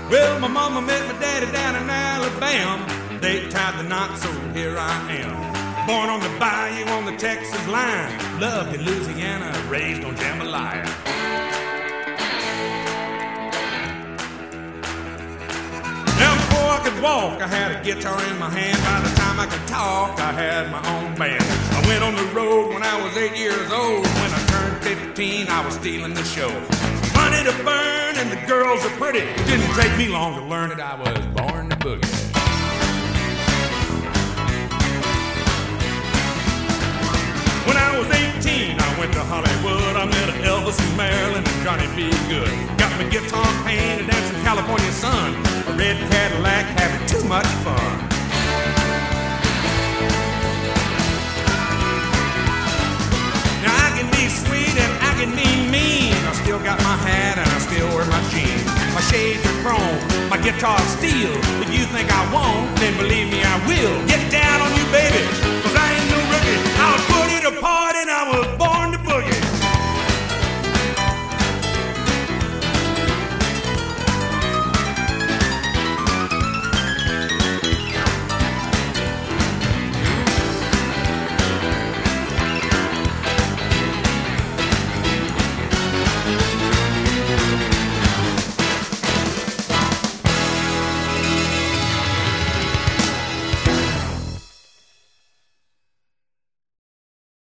Well, my mama met my daddy down in Alabama. They tied the knot, so here I am. Born on the bayou on the Texas line. Loved in Louisiana, raised on jambalaya. Now before I could walk, I had a guitar in my hand. By the time I could talk, I had my own band. I went on the road when I was 8 years old. When I turned 15, I was stealing the show. Money to burn and the girls are pretty. Didn't take me long to learn that I was born to boogie. When I was 18, I went to Hollywood. I met Elvis and Marilyn and Johnny B. Good. Got my guitar painted and some California sun. A red Cadillac having too much fun. Now I can be sweet and I can be mean. I still got my hat and I still wear my jeans. My shades are chrome, my guitar's steel. If you think I won't, then believe me I will. Yeah.